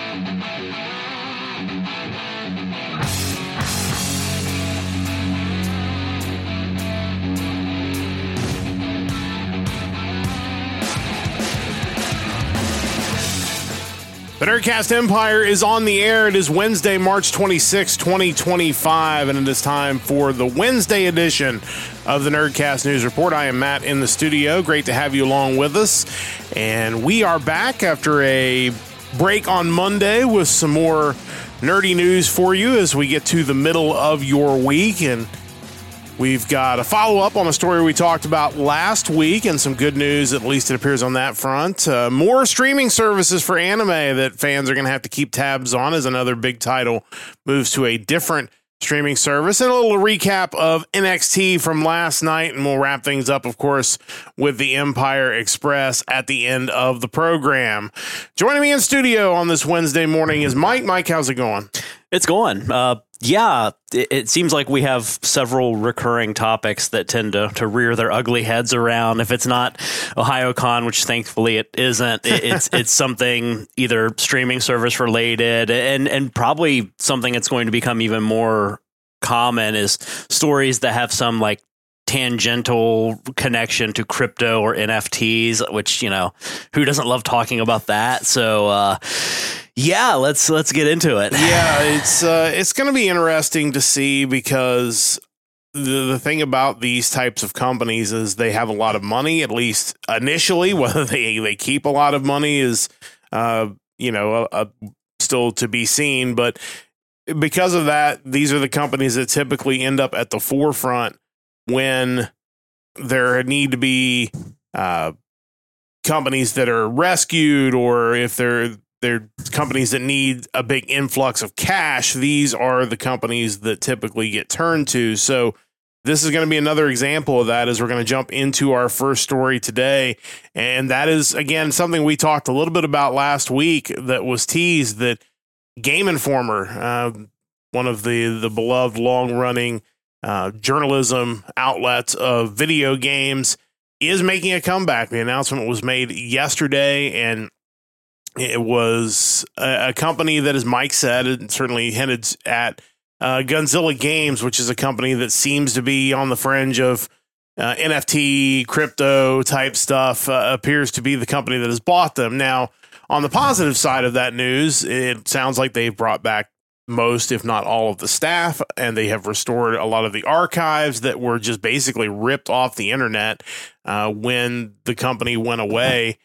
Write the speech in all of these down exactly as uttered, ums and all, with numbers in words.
The Nerdcast Empire is on the air. It is Wednesday, March twenty-sixth, twenty twenty-five, and it is time for the Wednesday edition of the Nerdcast News Report. I am Matt in the studio. Great to have you along with us. And we are back after a break on Monday with some more nerdy news for you as we get to the middle of your week. And we've got a follow-up on a story we talked about last week and some good news, at least it appears on that front. Uh, more streaming services for anime that fans are going to have to keep tabs on as another big title moves to a different streaming service. And a little recap of N X T from last night, and we'll wrap things up, of course, with the Empire Express at the end of the program. Joining me in studio on this Wednesday morning is Mike. Mike, how's it going? It's going. Uh, yeah, it, it seems like we have several recurring topics that tend to, to rear their ugly heads around. If it's not OhioCon, which thankfully it isn't, it, it's it's something either streaming service related, and and probably something that's going to become even more common is stories that have some like tangential connection to crypto or N F Ts, which, you know, who doesn't love talking about that? So, uh, yeah, let's let's get into it. Yeah, it's uh, it's going to be interesting to see, because the the thing about these types of companies is they have a lot of money, at least initially. Whether they, they keep a lot of money is, uh, you know, a, a, still to be seen. But because of that, these are the companies that typically end up at the forefront when there need to be uh, companies that are rescued, or if they're they're companies that need a big influx of cash. These are the companies that typically get turned to. So this is going to be another example of that, as we're going to jump into our first story today. And that is, again, something we talked a little bit about last week that was teased, that Game Informer, uh, one of the, the beloved long-running uh, journalism outlets of video games, is making a comeback. The announcement was made yesterday, and it was a, a company that, as Mike said, it certainly hinted at uh, Gunzilla Games, which is a company that seems to be on the fringe of uh, N F T, crypto type stuff, uh, appears to be the company that has bought them. Now, on the positive side of that news, it sounds like they've brought back most, if not all, of the staff, and they have restored a lot of the archives that were just basically ripped off the internet uh, when the company went away.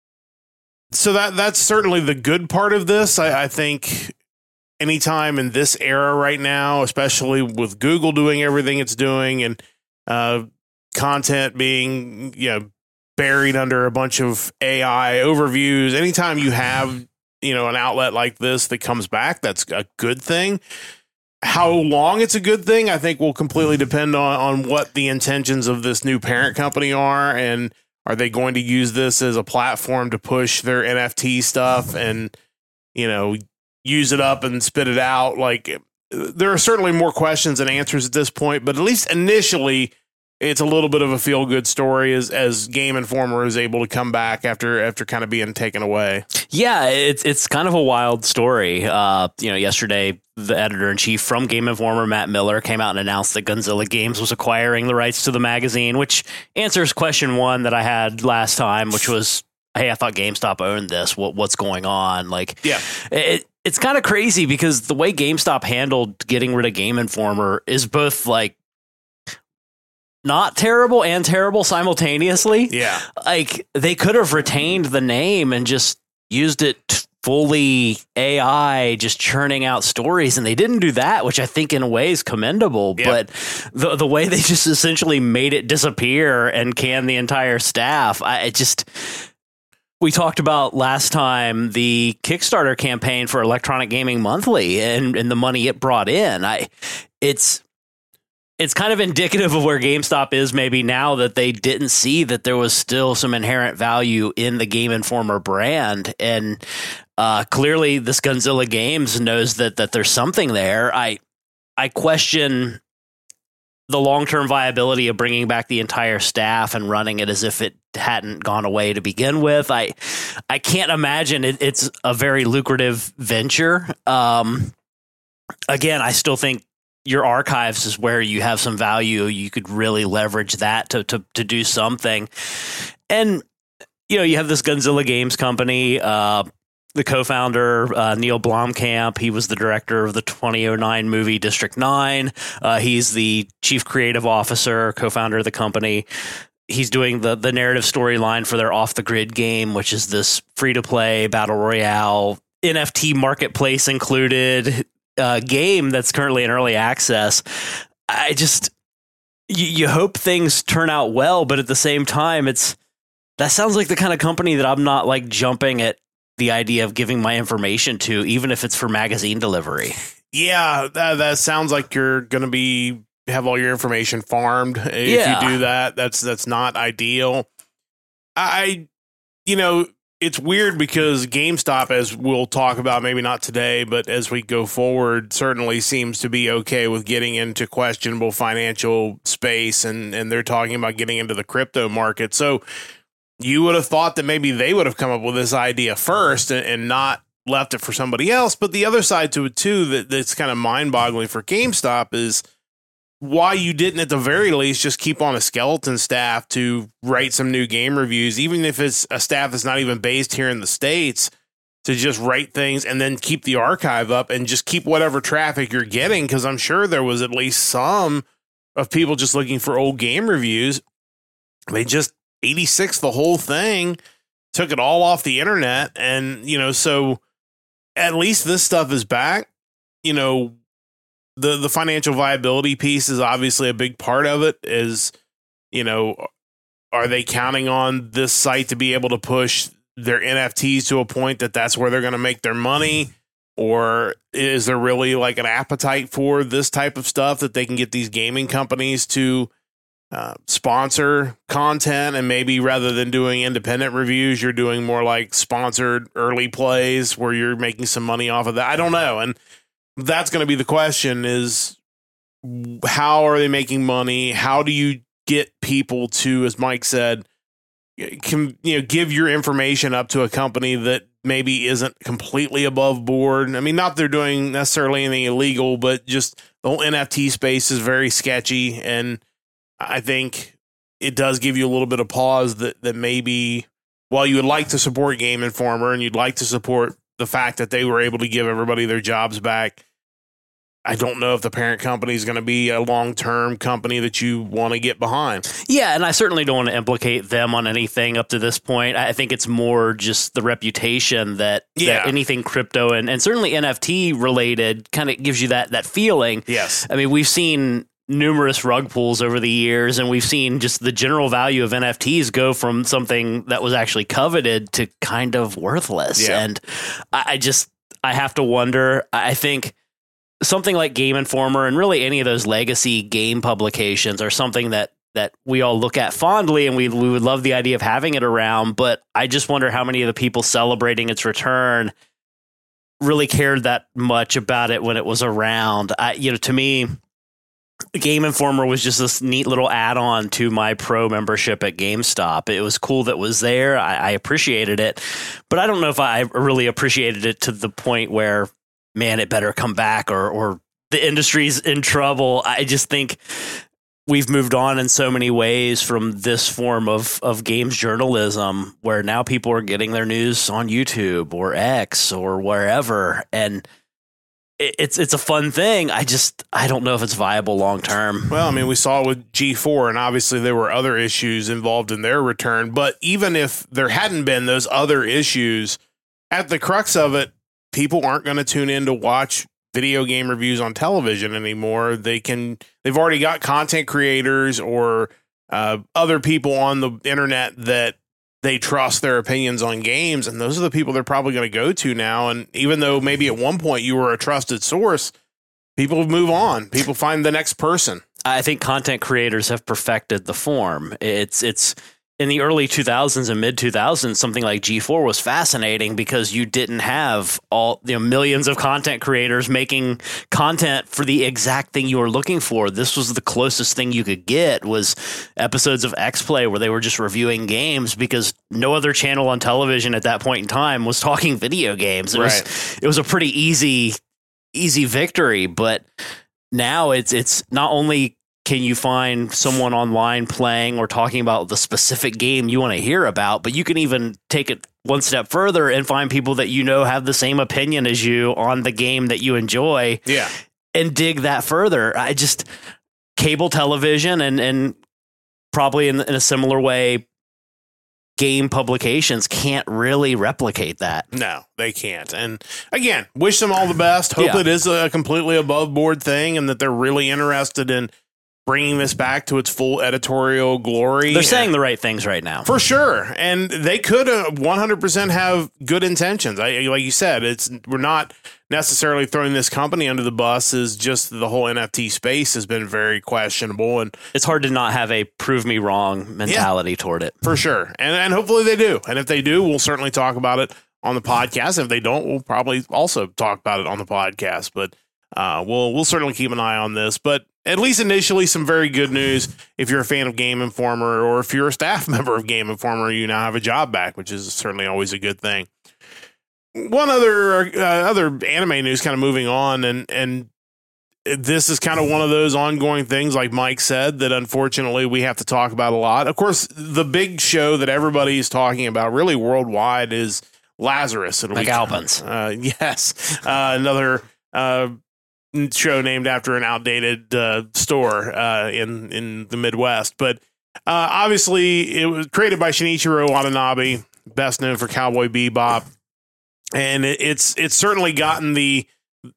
So that that's certainly the good part of this. I, I think anytime in this era right now, especially with Google doing everything it's doing, and uh, content being, you know, buried under a bunch of A I overviews, anytime you have, you know, an outlet like this that comes back, that's a good thing. How long it's a good thing, I think, will completely depend on, on what the intentions of this new parent company are, and are they going to use this as a platform to push their N F T stuff and, you know, use it up and spit it out? Like, there are certainly more questions than answers at this point, but at least initially, it's a little bit of a feel-good story as as Game Informer is able to come back after after kind of being taken away. Yeah, it's it's kind of a wild story. Uh, you know, yesterday, the editor-in-chief from Game Informer, Matt Miller, came out and announced that Gunzilla Games was acquiring the rights to the magazine, which answers question one that I had last time, which was, hey, I thought GameStop owned this. What what's going on? Like, yeah, it, it's kind of crazy, because the way GameStop handled getting rid of Game Informer is both like not terrible and terrible simultaneously. Yeah. Like, they could have retained the name and just used it fully A I, just churning out stories, and they didn't do that, which I think in a way is commendable. Yep. But the the way they just essentially made it disappear and canned the entire staff, I it just... We talked about last time the Kickstarter campaign for Electronic Gaming Monthly and, and the money it brought in. I it's It's kind of indicative of where GameStop is maybe now, that they didn't see that there was still some inherent value in the Game Informer brand. And uh, clearly this Gunzilla Games knows that that there's something there. I I question the long-term viability of bringing back the entire staff and running it as if it hadn't gone away to begin with. I I can't imagine it, it's a very lucrative venture. Um, again, I still think your archives is where you have some value. You could really leverage that to to to do something. And, you know, you have this Gunzilla Games company, uh, the co-founder, uh, Neil Blomkamp. He was the director of the twenty oh nine movie District nine. Uh, he's the chief creative officer, co-founder of the company. He's doing the the narrative storyline for their Off the Grid game, which is this free-to-play battle royale, N F T marketplace included uh, game that's currently in early access. I just, you, you hope things turn out well, but at the same time, it's that sounds like the kind of company that I'm not like jumping at the idea of giving my information to, even if it's for magazine delivery. Yeah, that, that sounds like you're going to be have all your information farmed. If yeah. you do that, that's that's not ideal. I, you know, it's weird because GameStop, as we'll talk about, maybe not today, but as we go forward, certainly seems to be okay with getting into questionable financial space, and and they're talking about getting into the crypto market. So you would have thought that maybe they would have come up with this idea first and, and not left it for somebody else. But the other side to it, too, that, that's kind of mind-boggling for GameStop is why you didn't, at the very least, just keep on a skeleton staff to write some new game reviews, even if it's a staff that's not even based here in the States, to just write things and then keep the archive up and just keep whatever traffic you're getting, because I'm sure there was at least some of people just looking for old game reviews. They just eighty-six the whole thing, took it all off the internet, and, you know, so at least this stuff is back. You know, the the financial viability piece is obviously a big part of it. Is, you know, are they counting on this site to be able to push their N F Ts to a point that that's where they're going to make their money? Or is there really like an appetite for this type of stuff that they can get these gaming companies to Uh, sponsor content, and maybe rather than doing independent reviews, you're doing more like sponsored early plays where you're making some money off of that? I don't know. And that's going to be the question, is how are they making money? How do you get people to, as Mike said, can, you know, give your information up to a company that maybe isn't completely above board? I mean, not that they're doing necessarily anything illegal, but just the whole N F T space is very sketchy, and I think it does give you a little bit of pause that, that maybe while you would like to support Game Informer and you'd like to support the fact that they were able to give everybody their jobs back, I don't know if the parent company is going to be a long-term company that you want to get behind. Yeah, and I certainly don't want to implicate them on anything up to this point. I think it's more just the reputation that, yeah. that anything crypto and, and certainly N F T related kind of gives you that that feeling. Yes. I mean, we've seen numerous rug pulls over the years, and we've seen just the general value of N F Ts go from something that was actually coveted to kind of worthless. Yeah. And I, I just, I have to wonder, I think something like Game Informer and really any of those legacy game publications are something that, that we all look at fondly, and we, we would love the idea of having it around. But I just wonder how many of the people celebrating its return really cared that much about it when it was around. I, you know, to me, Game Informer was just this neat little add-on to my pro membership at GameStop. It was cool that it was there. I, I appreciated it, but I don't know if I really appreciated it to the point where, man, it better come back, or or the industry's in trouble. I just think we've moved on in so many ways from this form of, of games journalism, where now people are getting their news on YouTube or X or wherever, and it's it's a fun thing. I just I don't know if it's viable long term. Well, I mean, we saw it with G four, and obviously there were other issues involved in their return. But even if there hadn't been those other issues, at the crux of it, people aren't going to tune in to watch video game reviews on television anymore. They can they've already got content creators or uh, other people on the internet that they trust their opinions on games, and those are the people they're probably going to go to now. And even though maybe at one point you were a trusted source, people move on. People find the next person. I think content creators have perfected the form. It's it's in the early two thousands and mid two thousands, something like G four was fascinating because you didn't have all you know millions of content creators making content for the exact thing you were looking for. This was the closest thing you could get was episodes of X-Play where they were just reviewing games because no other channel on television at that point in time was talking video games. It Right. was it was a pretty easy easy victory, but now it's it's not only can you find someone online playing or talking about the specific game you want to hear about, but you can even take it one step further and find people that you know have the same opinion as you on the game that you enjoy. Yeah. And dig that further. I just cable television and and probably in, in a similar way, game publications can't really replicate that. No, they can't. And again, wish them all the best. Hope Yeah. it is a completely above board thing and that they're really interested in bringing this back to its full editorial glory. They're saying the right things right now. For sure. And they could uh, one hundred percent have good intentions. I, like you said, it's we're not necessarily throwing this company under the bus. Is just the whole N F T space has been very questionable. And It's hard to not have a prove me wrong mentality toward it. for sure. And, and hopefully they do. And if they do, we'll certainly talk about it on the podcast. If they don't, we'll probably also talk about it on the podcast. But uh, we'll we'll certainly keep an eye on this. But at least initially, some very good news. If you're a fan of Game Informer or if you're a staff member of Game Informer, you now have a job back, which is certainly always a good thing. One other uh, other anime news kind of moving on, and and this is kind of one of those ongoing things, like Mike said, that unfortunately we have to talk about a lot. Of course, the big show that everybody is talking about really worldwide is Lazarus. It'll be- McAlpin's. Uh, yes. Uh, another uh, show named after an outdated uh, store uh, in, in the Midwest. But uh, obviously, it was created by Shinichiro Watanabe, best known for Cowboy Bebop. And it, it's it's certainly gotten the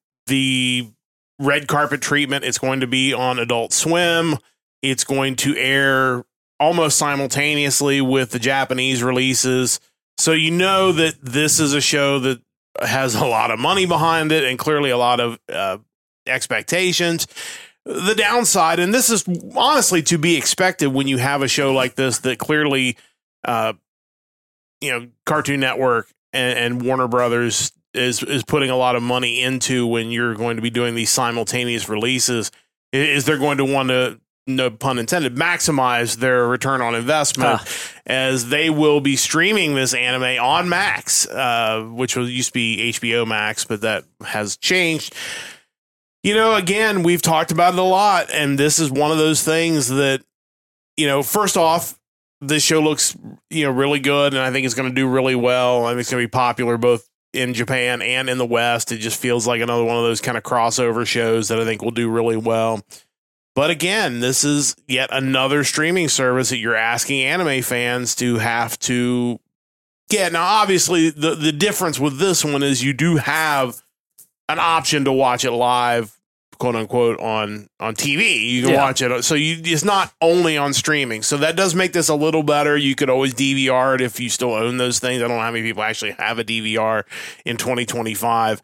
the red carpet treatment. It's going to be on Adult Swim. It's going to air almost simultaneously with the Japanese releases. So you know that this is a show that has a lot of money behind it and clearly a lot of uh, expectations. The downside, and this is honestly to be expected when you have a show like this that clearly, uh, you know, Cartoon Network and, and Warner Brothers is is putting a lot of money into when you're going to be doing these simultaneous releases, is they're going to want to, no pun intended, maximize their return on investment, huh. as they will be streaming this anime on Max, uh, which was used to be H B O Max, but that has changed. You know, again, we've talked about it a lot, and this is one of those things that, you know, first off, this show looks, you know, really good, and I think it's going to do really well. I think it's going to be popular both in Japan and in the West. It just feels like another one of those kind of crossover shows that I think will do really well. But again, this is yet another streaming service that you're asking anime fans to have to get. Now, obviously, the, the difference with this one is you do have an option to watch it live, quote unquote, on, on T V. You can yeah. watch it. So you, it's not only on streaming. So that does make this a little better. You could always D V R it if you still own those things. I don't know how many people actually have a D V R in twenty twenty-five.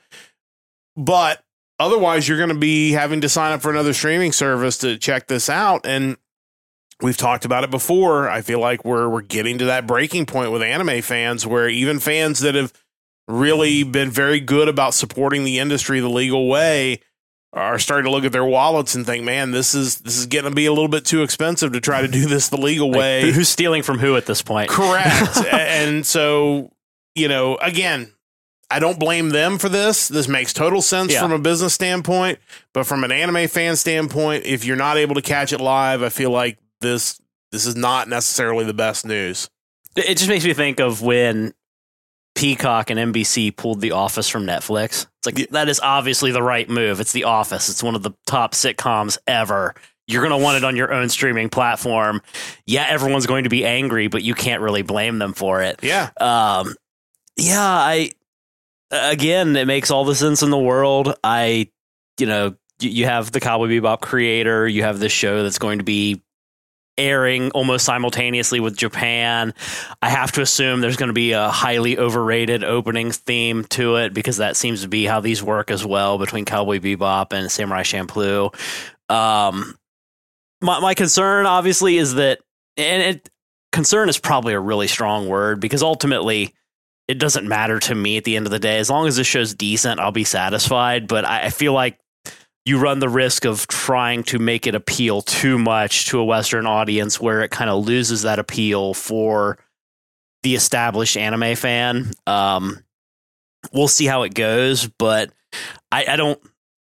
But otherwise, you're going to be having to sign up for another streaming service to check this out. And we've talked about it before. I feel like we're we're getting to that breaking point with anime fans where even fans that have really been very good about supporting the industry the legal way are starting to look at their wallets and think, man, this is this is getting to be a little bit too expensive to try to do this the legal like, way. Who's stealing from who at this point? Correct. And so, you know, again, I don't blame them for this. This makes total sense yeah. from a business standpoint, but from an anime fan standpoint, if you're not able to catch it live, I feel like this this is not necessarily the best news. It just makes me think of when Peacock and N B C pulled The Office from Netflix. It's like, that is obviously the right move. It's The Office. It's one of the top sitcoms ever. You're going to want it on your own streaming platform. Yeah, everyone's going to be angry, but you can't really blame them for it. Yeah. Um, yeah, I, again, it makes all the sense in the world. I, you know, you have the Cowboy Bebop creator. You have this show that's going to be airing almost simultaneously with Japan. I have to assume there's going to be a highly overrated opening theme to it because that seems to be how these work as well between Cowboy Bebop and Samurai Champloo. Um, my, my concern obviously is that, and it, concern is probably a really strong word, because ultimately it doesn't matter to me at the end of the day. As long as the show's decent, I'll be satisfied. But I, I feel like you run the risk of trying to make it appeal too much to a Western audience, where it kind of loses that appeal for the established anime fan. Um, we'll see how it goes, but I, I don't.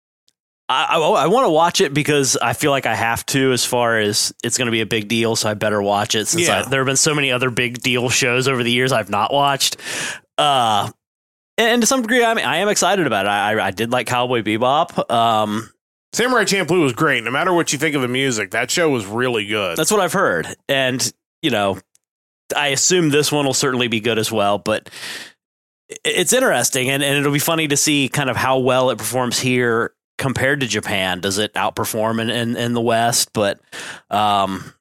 I, I, I want to watch it because I feel like I have to, as far as it's going to be a big deal, so I better watch it, since Yeah. I, there have been so many other big deal shows over the years I've not watched. Uh, and to some degree, I mean, I am excited about it. I, I did like Cowboy Bebop. Um, Samurai Champloo was great. No matter what you think of the music, that show was really good. That's what I've heard. And, you know, I assume this one will certainly be good as well, but it's interesting, and, and it'll be funny to see kind of how well it performs here compared to Japan. Does it outperform in, in, in the West? But um,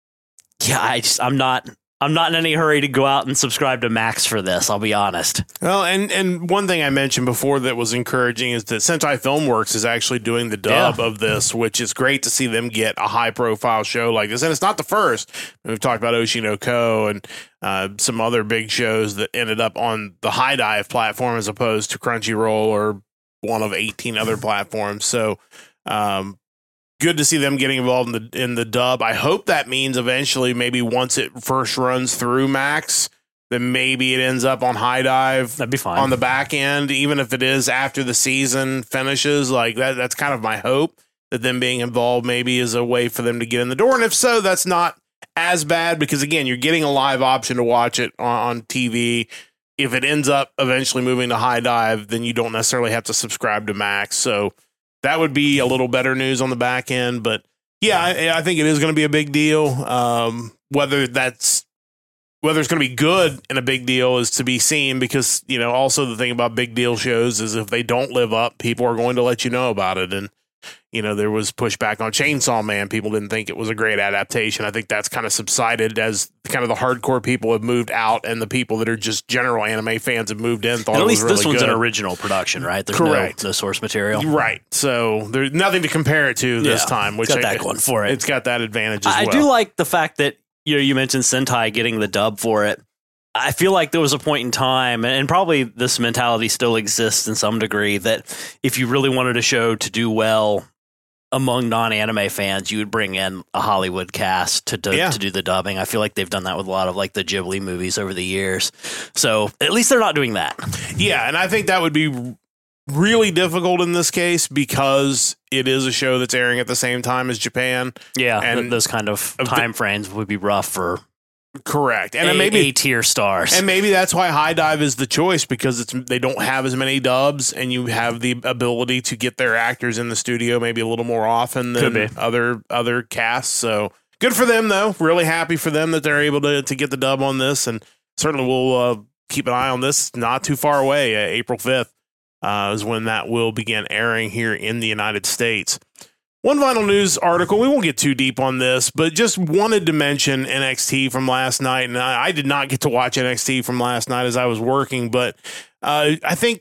yeah, I just, I'm not I'm not in any hurry to go out and subscribe to Max for this. I'll be honest. Well, and, and one thing I mentioned before that was encouraging is that Sentai Filmworks is actually doing the dub Yeah. of this, which is great to see them get a high profile show like this. And it's not the first. We've talked about Oshinoko and uh, some other big shows that ended up on the High Dive platform as opposed to Crunchyroll or one of eighteen other platforms. So, um, good to see them getting involved in the in the dub. I hope that means eventually, maybe once it first runs through Max, then maybe it ends up on High Dive. That'd be fine on the back end, even if it is after the season finishes. Like that, that's kind of my hope, that them being involved maybe is a way for them to get in the door. And if so, that's not as bad, because again, you're getting a live option to watch it on, on T V. If it ends up eventually moving to High Dive, then you don't necessarily have to subscribe to Max. So that would be a little better news on the back end. But yeah, I, I think it is going to be a big deal. Um, whether that's whether it's going to be good and a big deal is to be seen, because, you know, also the thing about big deal shows is if they don't live up, people are going to let you know about it. And, you know, there was pushback on Chainsaw Man. People didn't think it was a great adaptation. I think that's kind of subsided as kind of the hardcore people have moved out and the people that are just general anime fans have moved in. Thought And at it was least this really one's good. an original production, right? There's Correct. No, no source material. Right. So there's nothing to compare it to this Yeah, time, which got I, that going for it. It's got that advantage as I, well. I do like the fact that, you know, you mentioned Sentai getting the dub for it. I feel like there was a point in time, and probably this mentality still exists in some degree, that if you really wanted a show to do well among non-anime fans, you would bring in a Hollywood cast to do, Yeah. to do the dubbing. I feel like they've done that with a lot of like the Ghibli movies over the years. So at least they're not doing that. Yeah, and I think that would be really difficult in this case because it is a show that's airing at the same time as Japan. Yeah, And th- those kind of of the- time frames would be rough for Correct. And a, it maybe A-tier stars. and maybe that's why High Dive is the choice, because it's they don't have as many dubs and you have the ability to get their actors in the studio maybe a little more often than Could be. other other casts. So good for them though. Really happy for them that they're able to to get the dub on this, and certainly we'll uh, keep an eye on this. Not too far away. Uh, April fifth uh, is when that will begin airing here in the United States. One final news article, we won't get too deep on this, but just wanted to mention N X T from last night. And I, I did not get to watch N X T from last night as I was working, but uh, I think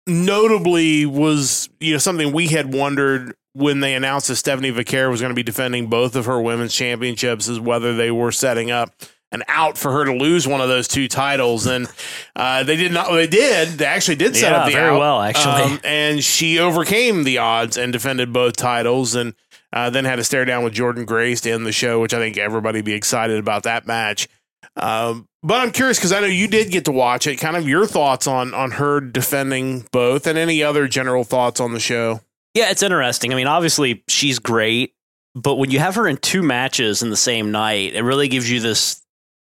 notably was, you know, something we had wondered when they announced that Stephanie Vaquer was going to be defending both of her women's championships, is whether they were setting up an out for her to lose one of those two titles. And uh, they did not, they did, they actually did set Yeah, up the very out. well, actually. Um, and she overcame the odds and defended both titles, and uh, then had to stare down with Jordan Grace to end the show, which I think everybody would be excited about that match. Um, but I'm curious, because I know you did get to watch it, kind of your thoughts on, on her defending both, and any other general thoughts on the show. Yeah, it's interesting. I mean, obviously she's great, but when you have her in two matches in the same night, it really gives you this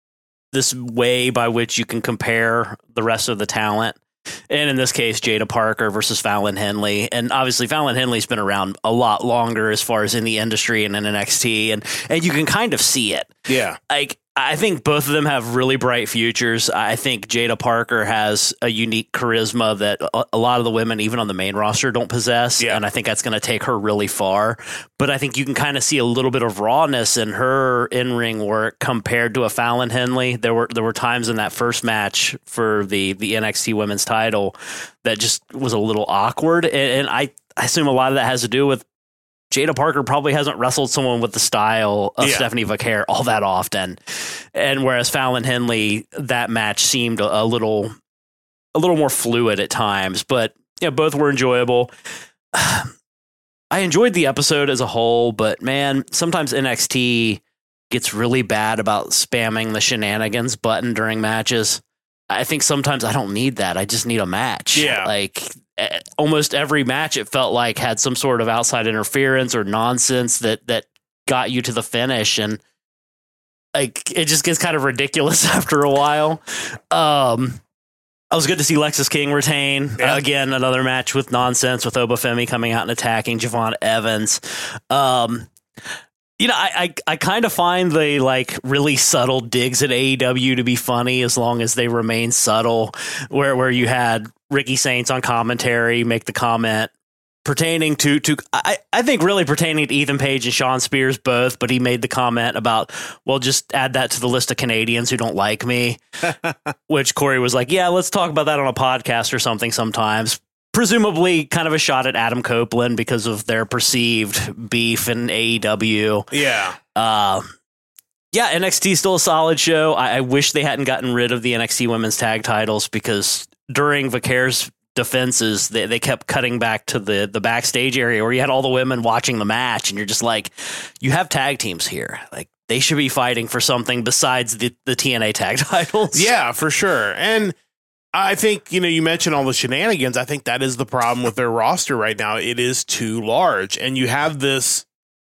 this way by which you can compare the rest of the talent. And in this case, Jada Parker versus Fallon Henley. And obviously Fallon Henley's been around a lot longer as far as in the industry and in N X T, and and you can kind of see it. Yeah. Like, I think both of them have really bright futures. I think Jada Parker has a unique charisma that a, a lot of the women, even on the main roster, don't possess. Yeah. And I think that's going to take her really far. But I think you can kind of see a little bit of rawness in her in-ring work compared to a Fallon Henley. There were there were times in that first match for the, the N X T women's title that just was a little awkward. And, and I, I assume a lot of that has to do with Jada Parker probably hasn't wrestled someone with the style of Yeah. Stephanie Vaquer all that often. And whereas Fallon Henley, that match seemed a, a little a little more fluid at times, but yeah, both were enjoyable. I enjoyed the episode as a whole, but man, sometimes N X T gets really bad about spamming the shenanigans button during matches. I think sometimes I don't need that. I just need a match. Yeah. Like eh, almost every match, it felt like had some sort of outside interference or nonsense that, that got you to the finish. And like, it just gets kind of ridiculous after a while. Um, I was good to see Lexis King retain. Yeah. Uh, again, another match with nonsense with Obafemi coming out and attacking Javon Evans. Um, you know, I I, I kind of find the like really subtle digs at A E W to be funny as long as they remain subtle. Where where you had Ricky Saints on commentary make the comment pertaining to to I, I think really pertaining to Ethan Page and Sean Spears both, but he made the comment about, well, just add that to the list of Canadians who don't like me, which Corey was like, yeah, let's talk about that on a podcast or something sometimes. Presumably kind of a shot at Adam Copeland because of their perceived beef in A E W. Yeah. Uh, yeah, N X T is still a solid show. I, I wish they hadn't gotten rid of the N X T women's tag titles because during Vaquer's defenses, they, they kept cutting back to the the backstage area where you had all the women watching the match, and you're just like, you have tag teams here, like they should be fighting for something besides the, the T N A tag titles. Yeah, for sure. And I think, you know, you mentioned all the shenanigans. I think that is the problem with their roster right now. It is too large, and you have this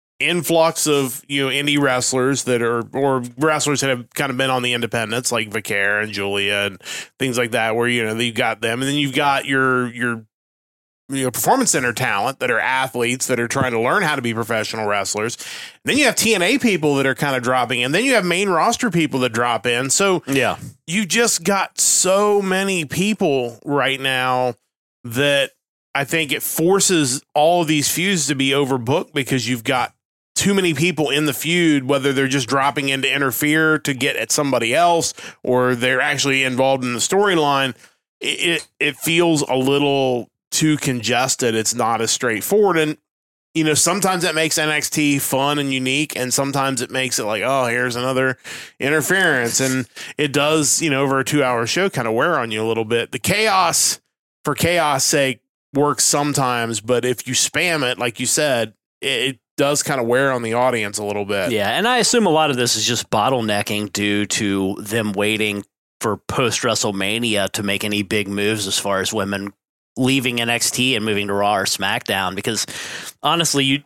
influx of, you know, indie wrestlers that are, or wrestlers that have kind of been on the independents like Vaquer and Julia and things like that, where, you know, you've got them, and then you've got your, your, you know, performance center talent that are athletes that are trying to learn how to be professional wrestlers. And then you have T N A people that are kind of dropping in. Then you have main roster people that drop in. So yeah, you just got so many people right now that I think it forces all of these feuds to be overbooked because you've got too many people in the feud, whether they're just dropping in to interfere to get at somebody else or they're actually involved in the storyline. It, it it feels a little too congested. It's not as straightforward. And, you know, sometimes that makes N X T fun and unique, and sometimes it makes it like, oh, here's another interference. And it does, you know, over a two hour show kind of wear on you a little bit. The chaos for chaos sake works sometimes, but if you spam it, like you said, it, it does kind of wear on the audience a little bit. Yeah, and I assume a lot of this is just bottlenecking due to them waiting for post-WrestleMania to make any big moves as far as women leaving N X T and moving to Raw or SmackDown. Because honestly, you,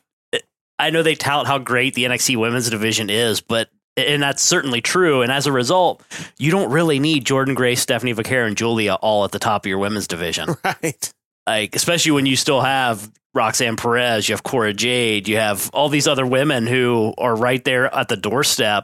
I know they tout how great the N X T women's division is, but and that's certainly true. And as a result, you don't really need Jordan Grace, Stephanie Vaquer, and Julia all at the top of your women's division. Right. Like, especially when you still have Roxanne Perez, you have Cora Jade, you have all these other women who are right there at the doorstep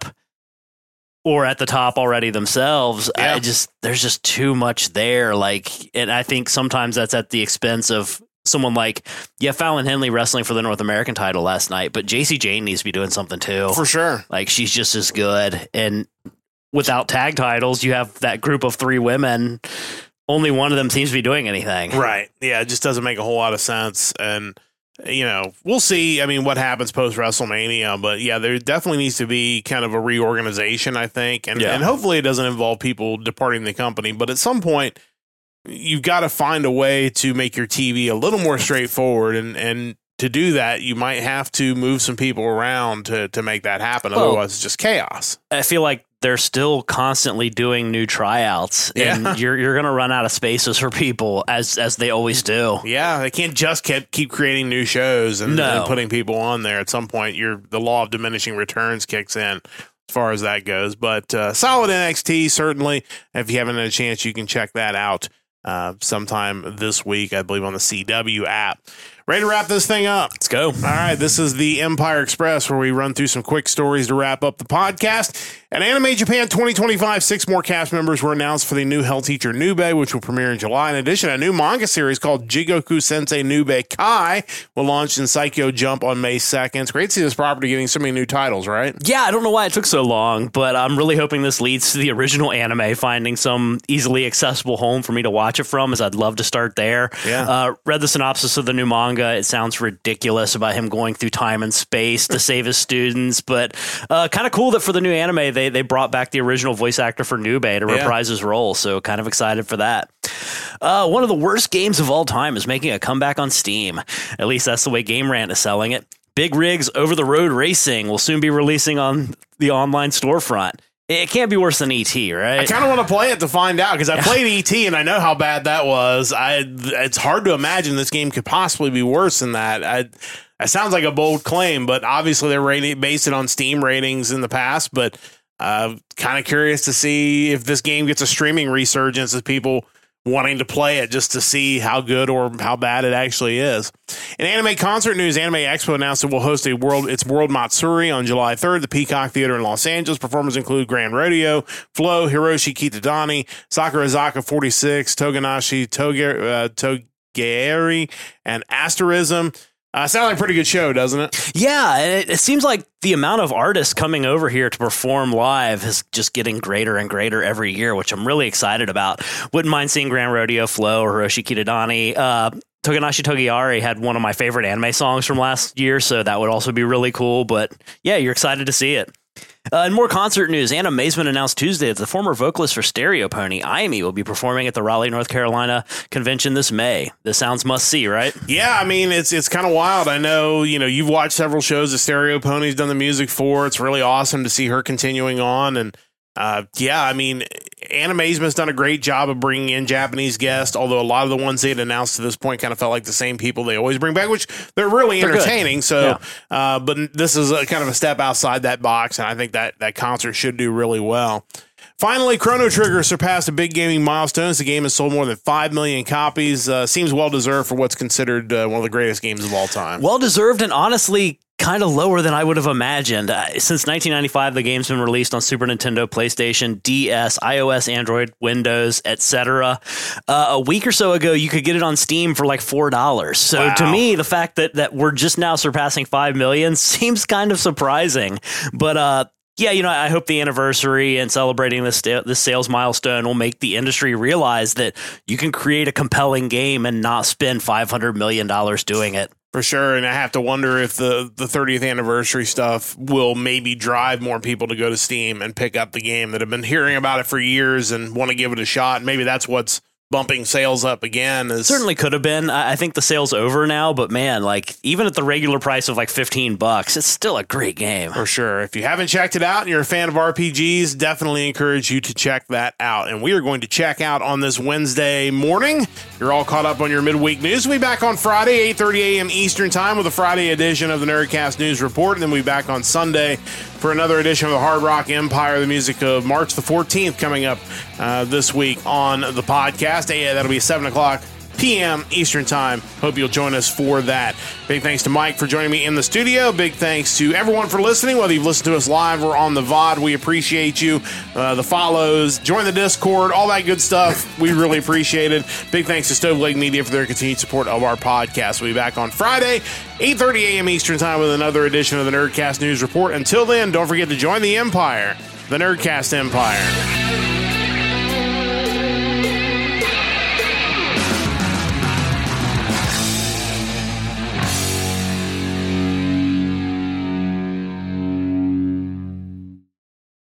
or at the top already themselves. Yeah. I just, there's just too much there. Like, and I think sometimes that's at the expense of someone like, yeah, Fallon Henley wrestling for the North American title last night, but J C Jane needs to be doing something too. For sure. Like, she's just as good. And without tag titles, you have that group of three women. Only one of them seems to be doing anything. Right. Yeah, it just doesn't make a whole lot of sense. And, you know, we'll see, I mean, what happens post-WrestleMania. But, yeah, there definitely needs to be kind of a reorganization, I think. And, Yeah. and hopefully it doesn't involve people departing the company. But at some point, you've got to find a way to make your T V a little more straightforward. And, and to do that, you might have to move some people around to, to make that happen. Well, Otherwise, it's just chaos. I feel like they're still constantly doing new tryouts, and Yeah. you're you're going to run out of spaces for people as as they always do. Yeah, they can't just keep, keep creating new shows and, No. and putting people on there. At some point, you're, the law of diminishing returns kicks in as far as that goes. But uh, solid N X T, certainly. If you haven't had a chance, you can check that out uh, sometime this week, I believe, on the C W app. Ready to wrap this thing up? Let's go. All right, this is the Empire Express, where we run through some quick stories to wrap up the podcast. At Anime Japan twenty twenty-five, six more cast members were announced for the new Hell Teacher Nube, which will premiere in July. In addition, a new manga series called Jigoku Sensei Nube Kai will launch in Saikyo Jump on May second. It's great to see this property getting so many new titles, right? Yeah, I don't know why it took so long, but I'm really hoping this leads to the original anime finding some easily accessible home for me to watch watch it from, is I'd love to start there. Yeah. Uh, read the synopsis of the new manga. It sounds ridiculous about him going through time and space to save his students, but uh, kind of cool that for the new anime, they they brought back the original voice actor for Nube to Yeah. reprise his role. So kind of excited for that. Uh, one of the worst games of all time is making a comeback on Steam. At least that's the way Game Rant is selling it. Big Rigs Over the Road Racing will soon be releasing on the online storefront. It can't be worse than E T, right? I kind of want to play it to find out because I played E T and I know how bad that was. I it's hard to imagine this game could possibly be worse than that. I, that sounds like a bold claim, but obviously they're rating, based it on Steam ratings in the past. But uh, kind of curious to see if this game gets a streaming resurgence of people wanting to play it just to see how good or how bad it actually is. In anime concert news, Anime Expo announced it will host a world its World Matsuri on July third. The Peacock Theater in Los Angeles. Performers include Grand Rodeo, Flow, Hiroshi Kitadani, Sakurazaka forty-six, Toganashi Toge, uh, Togeiri, and Asterism. Uh, sounds like a pretty good show, doesn't it? Yeah, and it, it seems like the amount of artists coming over here to perform live is just getting greater and greater every year, which I'm really excited about. Wouldn't mind seeing Grand Rodeo, Flow, or Hiroshi Kitadani. Uh, Toganashi Togiari had one of my favorite anime songs from last year, so that would also be really cool. But yeah, you're excited to see it. Uh, in more concert news, Anna Mazement announced Tuesday that the former vocalist for Stereo Pony, Aimi, will be performing at the Raleigh, North Carolina convention this May. This sounds must-see, right? Yeah, I mean, it's it's kind of wild. I know, you know, you've watched several shows that Stereo Pony's done the music for. It's really awesome to see her continuing on. And uh, yeah, I mean, Anna Mazement's done a great job of bringing in Japanese guests, although a lot of the ones they had announced to this point kind of felt like the same people they always bring back, which they're really they're entertaining. Good. So, yeah. uh, but this is a kind of a step outside that box, and I think that that concert should do really well. Finally, Chrono Trigger surpassed a big gaming milestone. The game has sold more than five million copies. Uh, seems well-deserved for what's considered uh, one of the greatest games of all time. Well-deserved and honestly kind of lower than I would have imagined. Uh, since nineteen ninety-five, the game's been released on Super Nintendo, PlayStation, D S, iOS, Android, Windows, et cetera. Uh, a week or so ago, you could get it on Steam for like four dollars. So wow. To me, the fact that, that we're just now surpassing five million seems kind of surprising. But uh, yeah, you know, I hope the anniversary and celebrating this this sales milestone will make the industry realize that you can create a compelling game and not spend five hundred million dollars doing it. For sure, and I have to wonder if the, the thirtieth anniversary stuff will maybe drive more people to go to Steam and pick up the game that have been hearing about it for years and want to give it a shot. Maybe that's what's bumping sales up again. Is certainly could have been. I think the sale's over now, but man, like even at the regular price of like fifteen bucks, it's still a great game. For sure. If you haven't checked it out and you're a fan of R P Gs, definitely encourage you to check that out. And we are going to check out on this Wednesday morning. You're all caught up on your midweek news. We'll be back on Friday, eight thirty a.m. Eastern time with a Friday edition of the Nerdcast News Report. And then we'll be back on Sunday for another edition of the Hard Rock Empire, the music of March the fourteenth coming up uh, this week on the podcast. Yeah, that'll be seven o'clock p.m. Eastern time. Hope you'll join us for that. Big thanks to Mike for joining me in the studio. Big thanks to everyone for listening, whether you've listened to us live or on the V O D. We appreciate you. Uh, the follows, join the Discord, all that good stuff. We really appreciate it. Big thanks to Stove Lake Media for their continued support of our podcast. We'll be back on Friday, eight thirty a.m. Eastern time with another edition of the Nerdcast News Report. Until then, don't forget to join the Empire, the Nerdcast Empire.